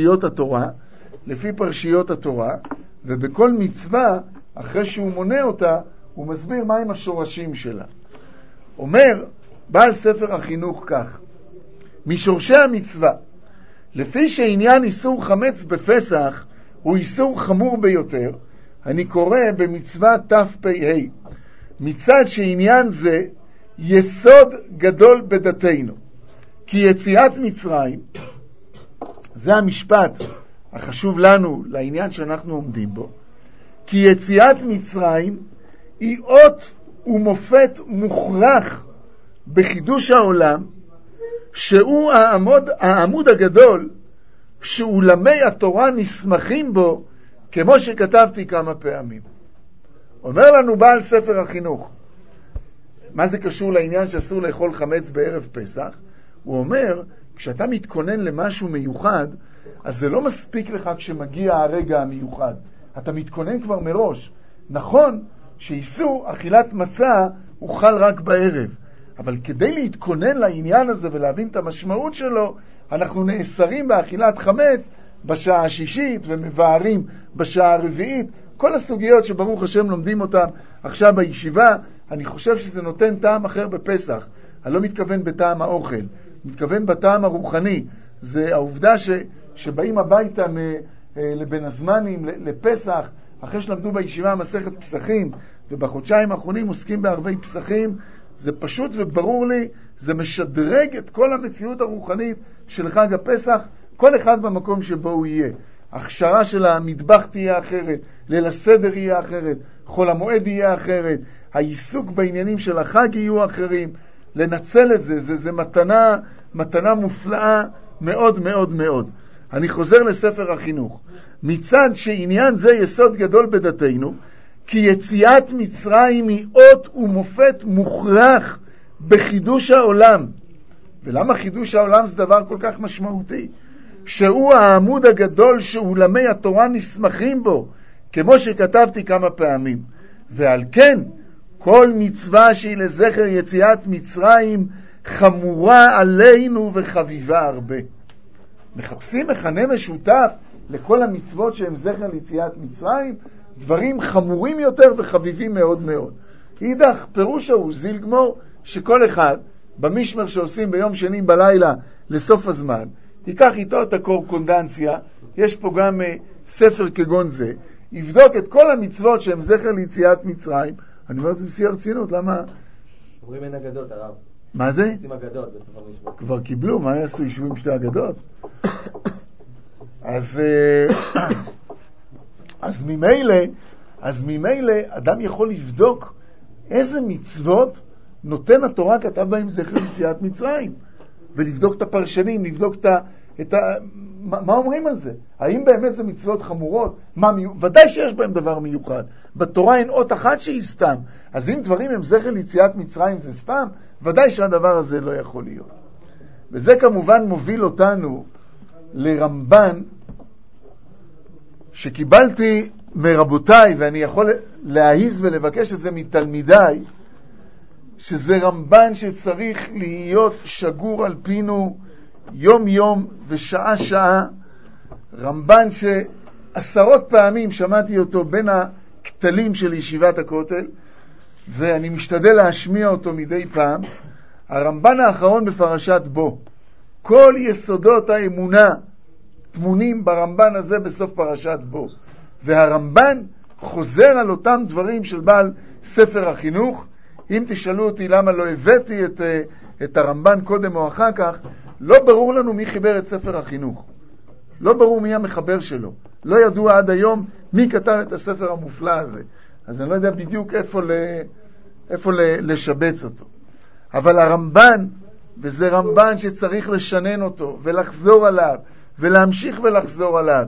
פרשיות התורה, ובכל מצווה, אחרי שהוא מונה אותה, הוא מסביר מהם השורשים שלה. אומר בעל ספר החינוך כך: משורשי המצווה, לפי שעניין איסור חמץ בפסח הוא איסור חמור ביותר, אני קורא במצווה תפ"ה, מצד שעניין זה יסוד גדול בדתנו, כי יציאת מצרים, זה המשפט החשוב לנו לעניין שאנחנו עומדים בו, כי יציאת מצרים היא אות ומופת מוכרח בחידוש העולם, שהוא העמוד הגדול שעולמי התורה נסמכים בו, כמו שכתבתי כמה פעמים. אומר לנו בעל ספר החינוך, מה זה קשור לעניין שאסור לאכול חמץ בערב פסח? הוא אומר, כשאתה מתכונן למשהו מיוחד, אז זה לא מספיק לך כשמגיע הרגע המיוחד. אתה מתכונן כבר מראש. נכון שאיסור אכילת מצה הוא חל רק בערב, אבל כדי להתכונן לעניין הזה ולהבין את המשמעות שלו, אנחנו נאסרים באכילת חמץ בשעה השישית ומבארים בשעה הרביעית. כל הסוגיות שברוך השם לומדים אותם עכשיו בישיבה, אני חושב שזה נותן טעם אחר בפסח. אני לא מתכוון בטעם האוכל, מתכוון בטעם הרוחני. זה העובדה שבאים הביתה לבין הזמנים, לפסח, אחרי שלמדו בישיבה מסכת פסחים, ובחודשיים האחרונים עוסקים בערבי פסחים, זה פשוט וברור לי, זה משדרג את כל המציאות הרוחנית של חג הפסח, כל אחד במקום שבו הוא יהיה. הכשרה של המטבח תהיה אחרת, ליל הסדר יהיה אחרת, חול המועד יהיה אחרת, העיסוק בעניינים של החג יהיו אחרים. לנצל את זה, זה מתנה מופלאה מאוד מאוד מאוד. אני חוזר לספר החינוך. מצד שעניין זה יסוד גדול בדתנו, כי יציאת מצרים היא אות ומופת מוכרח בחידוש העולם. ולמה חידוש העולם זה דבר כל כך משמעותי? שהוא העמוד הגדול שעולמי התורה נסמכים בו, כמו שכתבתי כמה פעמים. ועל כן, כל מצווה שהיא לזכר יציאת מצרים חמורה עלינו וחביבה הרבה. מחפשים מכנה משותף לכל המצוות שהם זכר ליציאת מצרים, דברים חמורים יותר וחביבים מאוד מאוד. אידך, פירוש הוא זיל גמור, שכל אחד במשמר שעושים ביום שני בלילה לסוף הזמן, ייקח איתו את הקורקונדנציה, יש פה גם ספר כגון זה, יבדוק את כל המצוות שהם זכר ליציאת מצרים, אני אומר את זה בשיא הרצינות, למה? אומרים אין אגדות, הרב. מה זה? עושים אגדות בסוף המשפט. כבר קיבלו, מה יעשו? ישבו עם שתי אגדות? אז ממילא אדם יכול לבדוק איזה מצוות נותן התורה כתב בהם זכר ליציאת מצרים, ולבדוק את הפרשנים, לבדוק מה אומרים על זה? האם באמת זה מצוות חמורות? ודאי שיש בהם דבר מיוחד. בתורה אין אות אחת שהיא סתם. אז אם דברים הם זכר ליציאת מצרים זה סתם, ודאי שהדבר הזה לא יכול להיות. וזה כמובן מוביל אותנו לרמב"ן, שקיבלתי מרבותיי, ואני יכול להעיז ולבקש את זה מתלמידיי, שזה רמב"ן שצריך להיות שגור על פינו יום יום ושעה שעה. רמב"ן שעשרות פעמים שמעתי אותו בין הכתלים של ישיבת הכותל, ואני משתדל להשמיע אותו מדי פעם. הרמב"ן האחרון בפרשת בו. כל יסודות האמונה תמונים ברמב"ן הזה בסוף פרשת בו. והרמב"ן חוזר על אותם דברים של בעל ספר החינוך. אם תשאלו אותי למה לא הבאתי את הרמב"ן קודם או אחר כך, לא ברור לנו מי חיבר את ספר החינוך. לא ברור מי המחבר שלו. לא ידוע עד היום מי כתב את הספר המופלא הזה. אז אני לא יודע בדיוק איפה לשבץ אותו. אבל הרמב"ן, וזה רמב"ן שצריך לשנן אותו ולחזור עליו ולהמשיך ולחזור עליו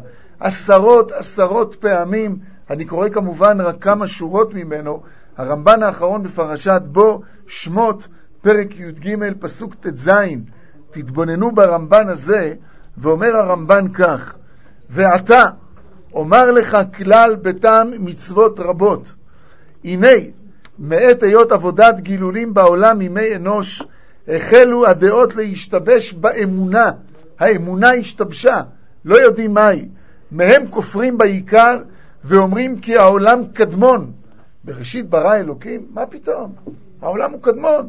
עשרות פעמים. אני קורא כמובן רק כמה שורות ממנו. הרמב"ן האחרון בפרשת בו, שמות, פרק י"ג, פסוק ט"ז. תתבוננו ברמב"ן הזה, ואומר הרמב"ן כך: ועתה אומר לך כלל בטעם מצוות רבות. הנה, מעת היות עבודת גילולים בעולם ימי אנוש, החלו הדעות להשתבש באמונה. האמונה השתבשה, לא יודעים מהי. מהם כופרים בעיקר ואומרים כי העולם קדמון. בראשית ברא אלוקים, מה פתאום? העולם הוא קדמון.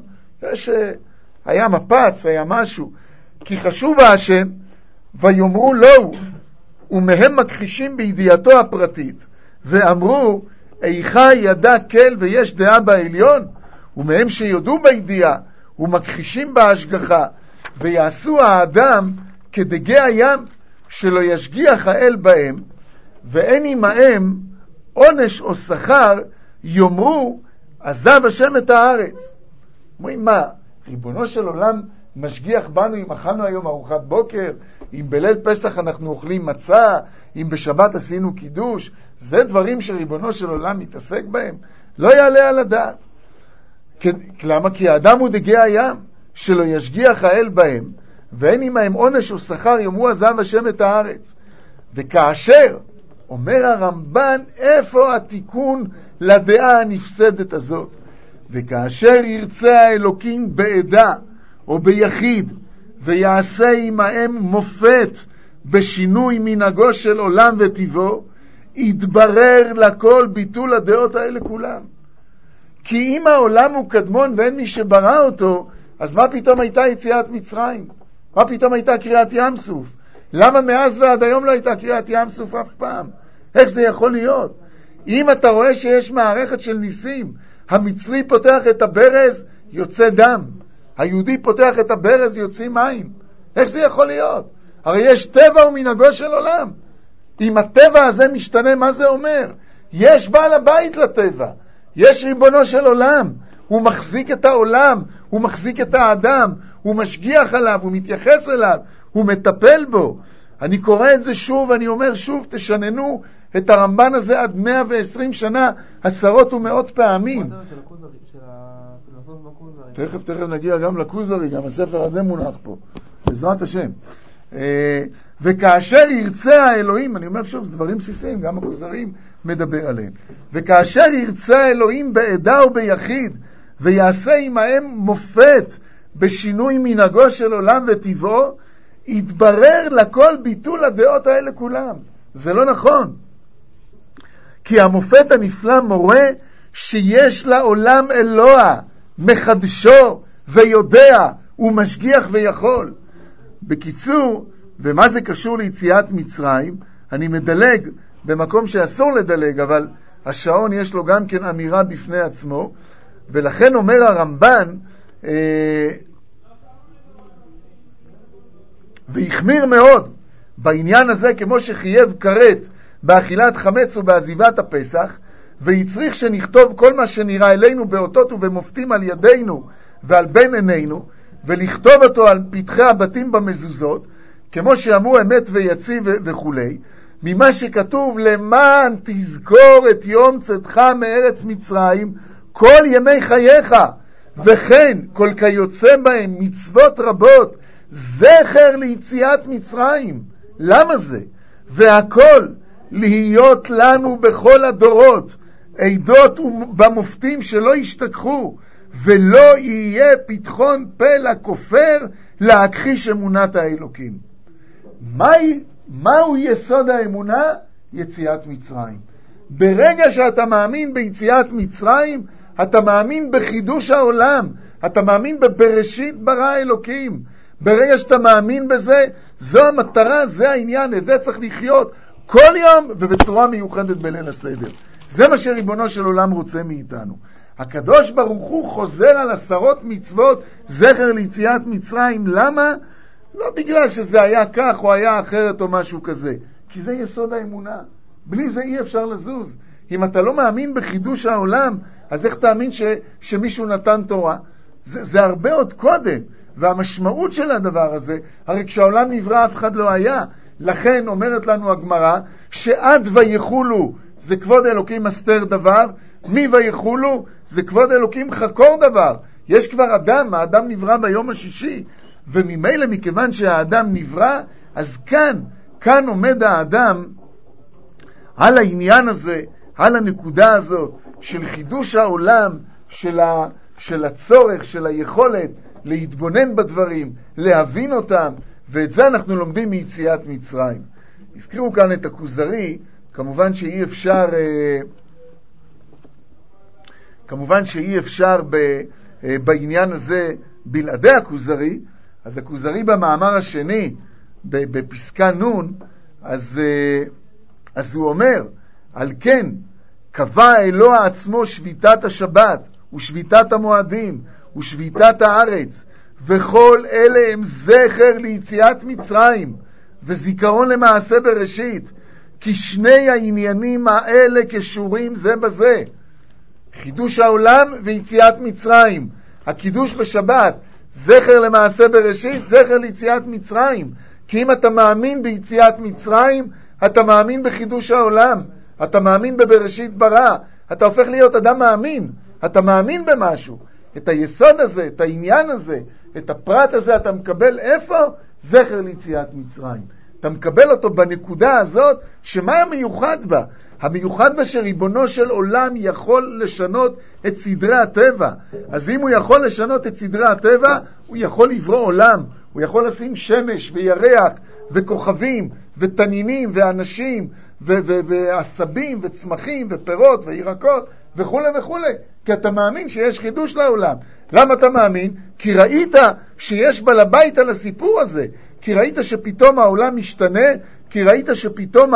היה מפץ, היה משהו. כי חשוב השם, ויאמרו לו, ומהם מכחישים בידיעתו הפרטית, ואמרו, איכה ידע כל ויש דעה בעליון, ומהם שיודעו בידיעה, ומכחישים בהשגחה, ויעשו האדם כדגי הים, שלא ישגיח האל בהם, ואין עמהם עונש או שכר, יאמרו, עזב השם את הארץ. אומרים, מה? ריבונו של עולם משגיח בנו אם אכלנו היום ארוחת בוקר, אם בליל פסח אנחנו אוכלים מצה, אם בשבת עשינו קידוש? זה דברים שריבונו של עולם מתעסק בהם? לא יעלה על הדעת. למה? כי האדם הוא דגי הים, שלא ישגיח האל בהם, ואין עמהם עונש או שכר, יאמרו עזב השם את הארץ. וכאשר, אומר הרמב"ן, איפה התיקון לדעה הנפסדת הזאת? וכאשר ירצה האלוקים בעדה או ביחיד, ויעשה עמהם מופת בשינוי מנהגו של עולם וטבעו, יתברר לכל ביטול הדעות האלה כולם. כי אם העולם הוא קדמון ואין מי שברא אותו, אז מה פתאום הייתה יציאת מצרים? מה פתאום הייתה קריאת ים סוף? למה מאז ועד היום לא הייתה קריאת ים סוף אף פעם? איך זה יכול להיות? אם אתה רואה שיש מערכת של ניסים, המצרי פותח את הברז, יוצא דם. היהודי פותח את הברז, יוצאים מים. איך זה יכול להיות? הרי יש טבע ומנהגו של עולם. אם הטבע הזה משתנה, מה זה אומר? יש בעל הבית לטבע. יש ריבונו של עולם. הוא מחזיק את העולם, הוא מחזיק את האדם, הוא משגיח עליו, הוא מתייחס אליו, הוא מטפל בו. אני קורא את זה שוב, אני אומר שוב, תשננו את הרמב"ן הזה עד 120 שנה, עשרות ומאות פעמים. תכף נגיע גם לכוזרי, גם הספר הזה מונח פה, בעזרת השם. וכאשר ירצה האלוהים, אני אומר שוב, זה דברים בסיסיים, גם הכוזרים מדבר עליהם. וכאשר ירצה האלוהים בעדה וביחיד, ויעשה עמהם מופת בשינוי מנהגו של עולם וטבעו, יתברר לכל ביטול הדעות האלה כולם. זה לא נכון. כי המופת הנפלא מורה שיש לעולם אלוה, מחדשו ויודע, ומשגיח ויכול. בקיצור, ומה זה קשור ליציאת מצרים? אני מדלג במקום שאסור לדלג, אבל השעון יש לו גם כן אמירה בפני עצמו, ולכן אומר הרמב"ן, והחמיר מאוד בעניין הזה, כמו שחייב כרת באכילת חמץ ובעזיבת הפסח, ויצריך שנכתוב כל מה שנראה אלינו באותות ובמופתים על ידינו ועל בין עינינו, ולכתוב אותו על פתחי הבתים במזוזות, כמו שאמרו אמת ויציב וכו', ממה שכתוב למען תזכור את יום צאתך מארץ מצרים כל ימי חייך, וכן כל כיוצא בהם מצוות רבות, זכר ליציאת מצרים. למה זה? והכל להיות לנו בכל הדורות עדות במופתים שלא ישתכחו, ולא יהיה פתחון פה לכופר להכחיש אמונת האלוקים. מהו יסוד האמונה? יציאת מצרים. ברגע שאתה מאמין ביציאת מצרים, אתה מאמין בחידוש העולם, אתה מאמין בבראשית ברא אלוקים. ברגע שאתה מאמין בזה, זו המטרה, זה העניין, את זה צריך לחיות כל יום ובצורה מיוחדת בליל הסדר. זה מה שריבונו של עולם רוצה מאיתנו. הקדוש ברוך הוא חוזר על 10 מצוות זכר ליציאת מצרים. למה? לא בגלל שזה היה כך או היה אחרת או משהו כזה, כי זה יסוד האמונה. בלי זה אי אפשר לזוז. אם אתה לא מאמין בחידוש העולם, אז איך תאמין שמישהו נתן תורה? זה הרבה עוד קודם. והמשמעות של הדבר הזה, הרי כשהעולם נברא אף אחד לא היה. לכן אומרת לנו הגמרא, שעד ויחולו זה כבוד אלוקים מסתר דבר, מי ויחולו זה כבוד אלוקים חקור דבר. יש כבר אדם, האדם נברא ביום השישי, וממילא מכיוון שהאדם נברא, אז כאן עומד האדם על העניין הזה, על הנקודה הזאת של חידוש העולם, של הצורך, של היכולת להתבונן בדברים, להבין אותם, ואת זה אנחנו לומדים מיציאת מצרים. הזכירו כאן את הכוזרי, כמובן שאי אפשר בעניין הזה בלעדי הכוזרי. אז הכוזרי במאמר השני, בפסקה נון, אז הוא אומר, על כן קבע אלוה עצמו שביתת השבת ושביתת המועדים ושביתת הארץ, וכל אלה הם זכר ליציאת מצרים וזיכרון למעשה בראשית, כי שני העניינים האלה קשורים זה בזה, חידוש העולם ויציאת מצרים. הקידוש בשבת זכר למעשה בראשית, זכר ליציאת מצרים, כי אם אתה מאמין ביציאת מצרים, אתה מאמין בחידוש העולם, אתה מאמין בבראשית ברא, אתה הופך להיות אדם מאמין, אתה מאמין במשהו. את היסוד הזה, את העניין הזה, את הפרט הזה אתה מקבל איפה? זכר ליציאת מצרים. אתה מקבל אותו בנקודה הזאת, שמה המיוחד בה? המיוחד בה שריבונו של עולם יכול לשנות את סדרי הטבע. אז אם הוא יכול לשנות את סדרי הטבע, הוא יכול לברוא עולם, הוא יכול לשים שמש וירח וכוכבים ותנינים ואנשים ועשבים וצמחים ופירות וירקות וכו' וכו', כי אתה מאמין שיש חידוש לעולם. למה אתה מאמין? כי ראית שיש בעל הבית על הסיפור הזה, כי ראית שפתאום העולם משתנה, כי ראית שפתאום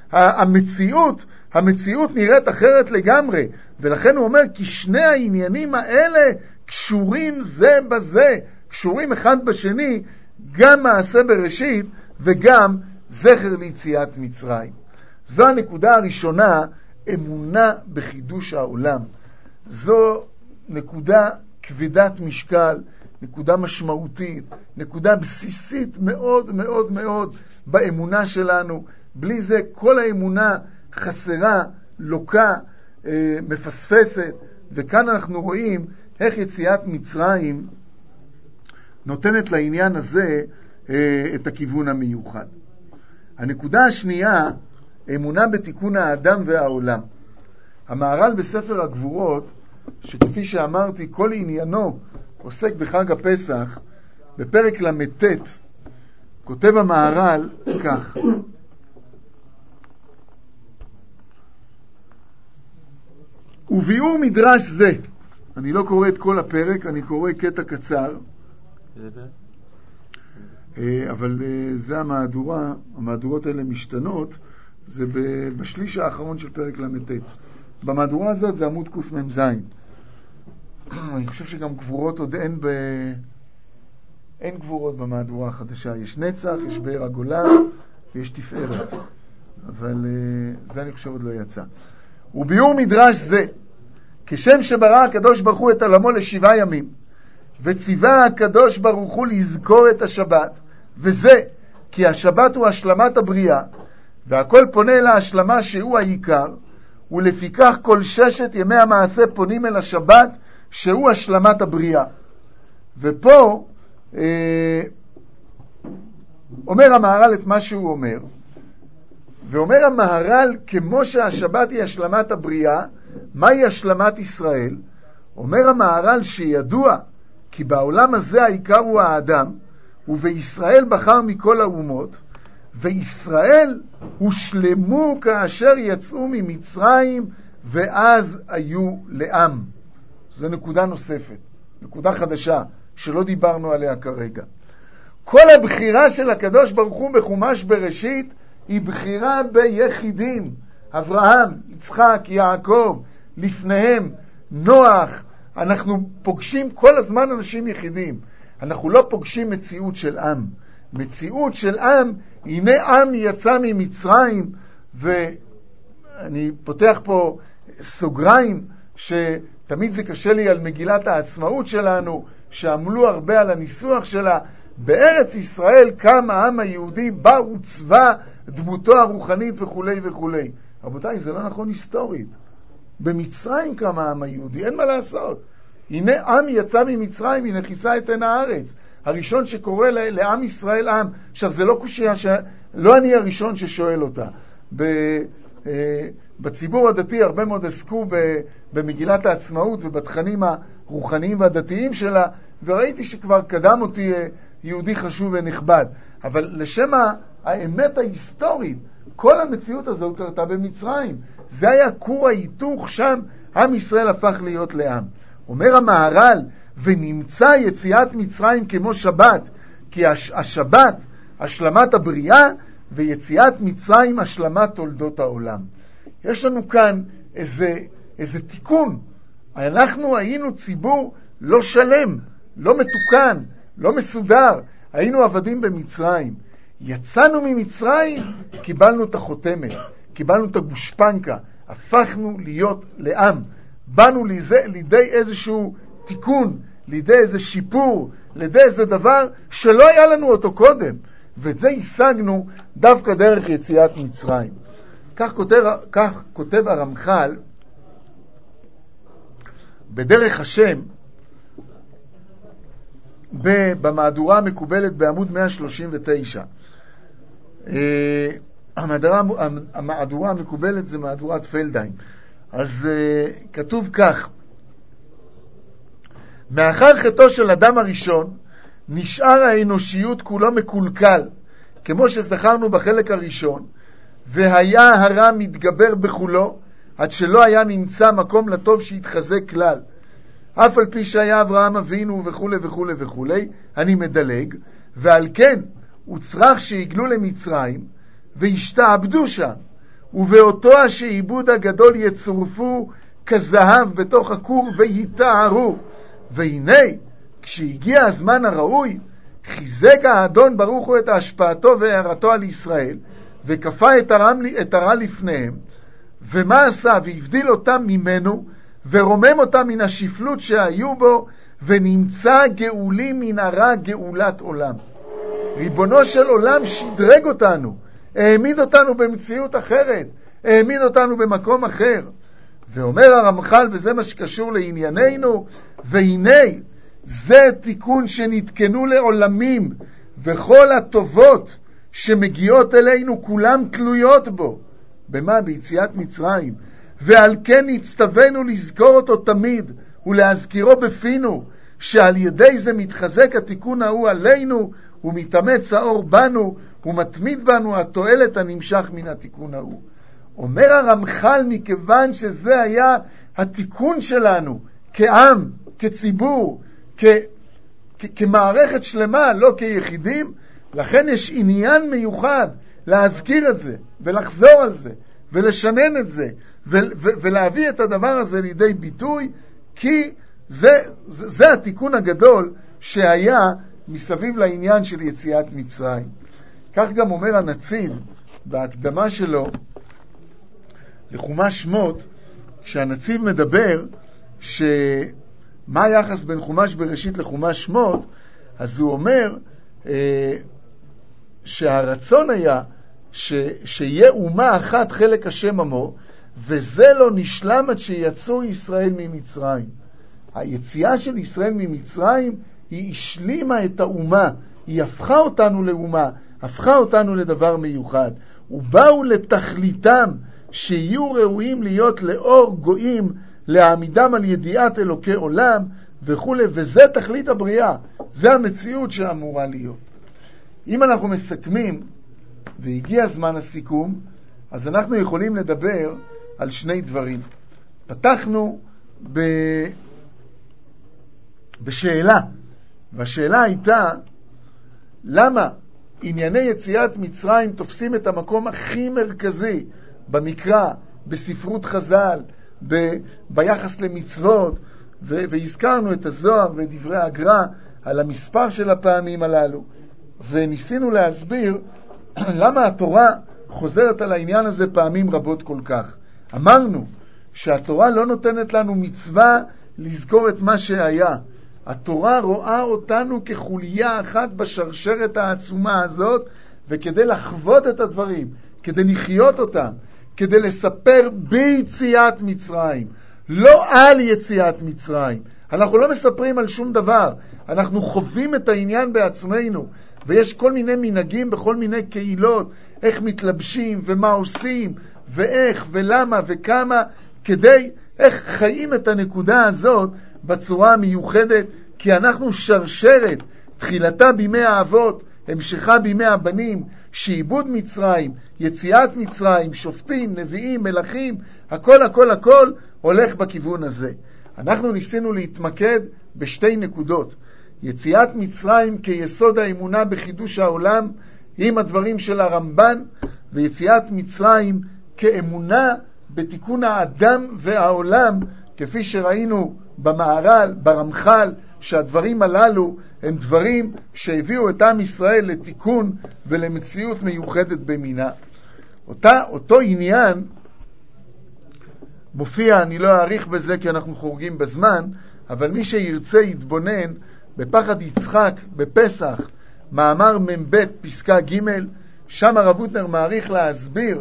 המציאות נראית אחרת לגמרי. ולכן הוא אומר, כי שני העניינים האלה קשורים זה בזה, קשורים אחד בשני, גם מעשה בראשית וגם זכר ליציאת מצרים. זו הנקודה הראשונה, אמונה בחידוש העולם. זו נקודה כבדת משקל, נקודה משמעותית, נקודה בסיסית מאוד מאוד מאוד באמונה שלנו. בלי זה כל האמונה חסרה, לוקה, מפספסת. וכאן אנחנו רואים איך יציאת מצרים נותנת לעניין הזה את הכיוון המיוחד. הנקודה השנייה, אמונה בתיקון האדם והעולם. המהר"ל בספר הגבורות, שכפי שאמרתי, כל עניינו עוסק בחג הפסח, בפרק למ"ט, כותב המהר"ל כך: וביאור מדרש זה, אני לא קורא את כל הפרק, אני קורא קטע קצר, אבל זה המהדורה, המהדורות האלה משתנות, זה בשליש האחרון של פרק למ"ט. במהדורה הזאת זה עמוד קמ"ז. אני חושב שגם גבורות עוד אין גבורות במהדורה החדשה. יש נצח, יש באר הגולה ויש תפארת. אבל זה אני חושב עוד לא יצא. וביאור מדרש זה, כשם שברא הקדוש ברוך הוא את עולמו ל7 ימים, וציווה הקדוש ברוך הוא לזכור את השבת, וזה כי השבת הוא השלמת הבריאה, והכל פונה אל ההשלמה שהוא העיקר, ולפיכך כל 6 ימי המעשה פונים אל השבת שהוא השלמת הבריאה. ופה אומר המהר"ל את מה שהוא אומר, ואומר המהר"ל, כמו שהשבת היא השלמת הבריאה, מהי השלמת ישראל? אומר המהר"ל שידוע כי בעולם הזה העיקר הוא האדם, ובישראל בחר מכל האומות, וישראל הושלמו כאשר יצאו ממצרים ואז היו לעם. זו נקודה נוספת, נקודה חדשה שלא דיברנו עליה כרגע. כל הבחירה של הקדוש ברוך הוא בחומש בראשית היא בחירה ביחידים. אברהם, יצחק, יעקב, לפניהם נוח. אנחנו פוגשים כל הזמן אנשים יחידים. אנחנו לא פוגשים מציאות של עם. מציאות של עם, הנה עם יצא ממצרים, ואני פותח פה סוגריים, שתמיד זה קשה לי על מגילת העצמאות שלנו, שעמלו הרבה על הניסוח שלה. בארץ ישראל קם העם היהודי, בה עוצבה דמותו הרוחנית וכו' וכו'. רבותיי, זה לא נכון היסטורית. במצרים קם העם היהודי, אין מה לעשות. הנה עם יצא ממצרים, הנה כיסה את עין הארץ. הראשון שקורא לעם ישראל עם. עכשיו, זה לא קושיה, לא אני הראשון ששואל אותה. בציבור הדתי הרבה מאוד עסקו במגילת העצמאות ובתכנים הרוחניים והדתיים שלה, וראיתי שכבר קדם אותי יהודי חשוב ונכבד. אבל לשם האמת ההיסטורית, כל המציאות הזאת קרתה במצרים. זה היה כור ההיתוך, שם עם ישראל הפך להיות לעם. אומר המהר"ל, ונמצא יציאת מצרים כמו שבת, כי השבת השלמת הבריאה, ויציאת מצרים השלמת תולדות העולם. יש לנו כאן איזה תיקון. אנחנו היינו ציבור לא שלם, לא מתוקן, לא מסודר. היינו עבדים במצרים. יצאנו ממצרים, קיבלנו את החותמת, קיבלנו את הגושפנקה, הפכנו להיות לעם. באנו לידי איזשהו תיקון, לידי איזה שיפור, לידי איזה דבר שלא היה לנו אותו קודם. ואת זה השגנו דווקא דרך יציאת מצרים. כך כותב הרמח"ל בדרך השם, במהדורה המקובלת בעמוד 139. המהדורה המקובלת זה מהדורת פלדהיים. אז כתוב כך: מאחר חטאו של אדם הראשון נשאר האנושיות כולו מקולקל, כמו שזכרנו בחלק הראשון, והיה הרע מתגבר בכולו עד שלא היה נמצא מקום לטוב שיתחזק כלל. אף על פי שהיה אברהם אבינו וכו' וכו' וכו', אני מדלג, ועל כן הוא צריך שיגלו למצרים והשתעבדו שם, ובאותו השעבוד הגדול יצורפו כזהב בתוך הכור ויתארו. והנה כשהגיע הזמן הראוי חיזק האדון ברוך הוא את השפעתו והערתו על ישראל, וכפה את הרע לפניהם. ומה עשה? והבדיל אותם ממנו, ורומם אותם מן השפלות שהיו בו, ונמצא גאולים מן הרע גאולת עולם. ריבונו של עולם שדרג אותנו, העמיד אותנו במציאות אחרת, העמיד אותנו במקום אחר. ואומר הרמח"ל, וזה מה שקשור לענייננו, והנה זה תיקון שנתקנו לעולמים, וכל הטובות שמגיעות אלינו כולם תלויות בו. במה? ביציאת מצרים. ועל כן הצטווינו לזכור אותו תמיד ולהזכירו בפינו, שעל ידי זה מתחזק התיקון ההוא עלינו, ומתאמץ האור בנו, ומתמיד בנו התועלת הנמשך מן התיקון ההוא. אומר הרמח"ל, מכיוון שזה היה התיקון שלנו כעם, כציבור, כמערכת שלמה, לא כיחידים, לכן יש עניין מיוחד להזכיר את זה, ולחזור על זה, ולשנן את זה, ולהביא את הדבר הזה לידי ביטוי, כי זה התיקון הגדול שהיה מסביב לעניין של יציאת מצרים. כך גם אומר הנציב בהקדמה שלו לחומש שמות, כשהנציב מדבר מה היחס בין חומש בראשית לחומש שמות, אז הוא אומר שהרצון היה שיהיה אומה אחת חלק השם עמו, וזה לא נשלם עד שיצאו ישראל ממצרים. היציאה של ישראל ממצרים היא השלימה את האומה, היא הפכה אותנו לאומה, הפכה אותנו לדבר מיוחד. ובאו לתכליתם שיהיו ראויים להיות לאור גויים, להעמידם על ידיעת אלוקי עולם וכו', וזה תכלית הבריאה, זה המציאות שאמורה להיות. אם אנחנו מסכמים, והגיע זמן הסיכום, אז אנחנו יכולים לדבר על שני דברים. פתחנו בשאלה, והשאלה הייתה, למה ענייני יציאת מצרים תופסים את המקום הכי מרכזי במקרא, בספרות חז"ל, ביחס למצוות, והזכרנו את הזוהר ודברי הגר"א על המספר של הפעמים הללו, וניסינו להסביר למה התורה חוזרת על העניין הזה פעמים רבות כל כך. אמרנו שהתורה לא נותנת לנו מצווה לזכור את מה שהיה. התורה רואה אותנו כחוליה אחת בשרשרת העצומה הזאת, וכדי לחוות את הדברים, כדי לחיות אותם, כדי לספר ביציאת מצרים, לא על יציאת מצרים. אנחנו לא מספרים על שום דבר, אנחנו חווים את העניין בעצמנו, ויש כל מיני מנהגים בכל מיני קהילות, איך מתלבשים ומה עושים, ואיך ולמה וכמה, כדי איך חיים את הנקודה הזאת בצורה המיוחדת, כי אנחנו שרשרת, תחילתה בימי האבות, המשכה בימי הבנים, שעיבוד מצרים, יציאת מצרים, שופטים, נביאים, מלכים, הכל הולך בכיוון הזה. אנחנו ניסינו להתמקד בשתי נקודות. יציאת מצרים כיסוד האמונה בחידוש העולם, עם הדברים של הרמב"ן, ויציאת מצרים כאמונה בתיקון האדם והעולם, כפי שראינו במהר"ל, ברמח"ל, שהדברים הללו הם דברים שהביאו את עם ישראל לתיקון ולמציאות מיוחדת במינה. אותו עניין מופיע, אני לא אעריך בזה כי אנחנו חורגים בזמן, אבל מי שירצה יתבונן בפחד יצחק בפסח, מאמר מ"ב פסקה ג', שם הרב הוטנר מעריך להסביר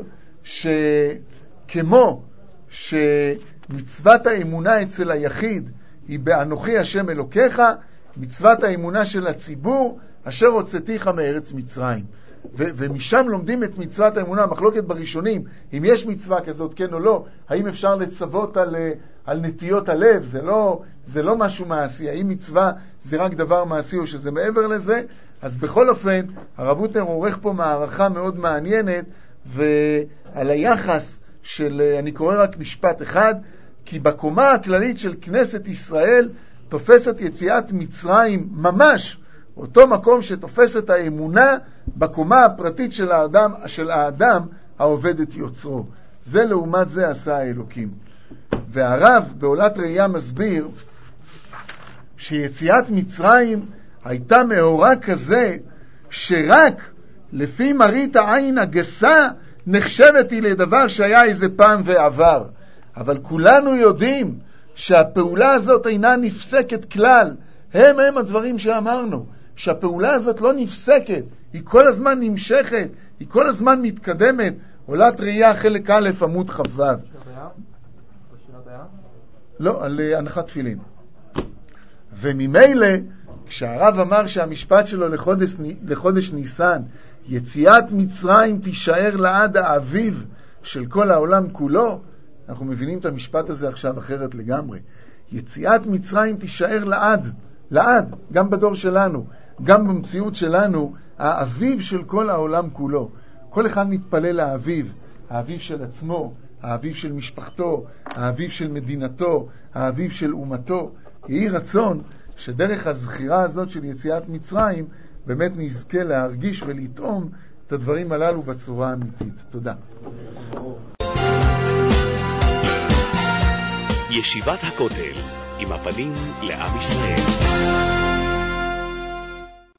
שכמו שמצוות האמונה אצל היחיד היא באנוכי השם אלוקיך, מצוות האמונה של הציבור אשר הוצאתיך מארץ מצרים. ומשם לומדים את מצוות האמונה. מחלוקת בראשונים, אם יש מצווה כזאת כן או לא, האם אפשר לצוות על נטיות הלב, זה לא משהו מעשי, האם מצווה זה רק דבר מעשי או שזה מעבר לזה. אז בכל אופן הרב הוטנר עורך פה מערכה מאוד מעניינת ועל היחס של, אני קורא רק משפט אחד, כי בקומה הכללית של כנסת ישראל תופסת יציאת מצרים ממש אותו מקום שתופסת האמונה בקומה הפרטית של האדם העובד את יוצרו. זה לעומת זה עשה האלוקים. והרב בעולת ראייה מסביר שיציאת מצרים הייתה מאורע כזה שרק לפי מראית העין הגסה נחשבת היא לדבר שהיה איזה פעם ועבר. אבל כולנו יודעים שהפעולה הזאת אינה נפסקת כלל. הם הדברים שאמרנו, שהפעולה הזאת לא נפסקת, היא כל הזמן נמשכת, היא כל הזמן מתקדמת. עולת ראייה חלק א' עמוד כ"ו. לא, על הנחת תפילין. וממילא כשהרב אמר שהמשפט שלו לחודש ניסן, יציאת מצרים תישאר לעד האביב של כל העולם כולו, אנחנו מבינים את המשפט הזה עכשיו אחרת לגמרי. יציאת מצרים תישאר לעד, גם בדור שלנו, גם במציאות שלנו, האביב של כל העולם כולו. כל אחד מתפלל לאביב, האביב של עצמו, האביב של משפחתו, האביב של מדינתו, האביב של אומתו. יהי רצון שדרך הזכירה הזאת של יציאת מצרים באמת נזכה להרגיש ולטעום את הדברים הללו בצורה האמיתית. תודה. ישיבת הכותל, עם הפנים לעם ישראל.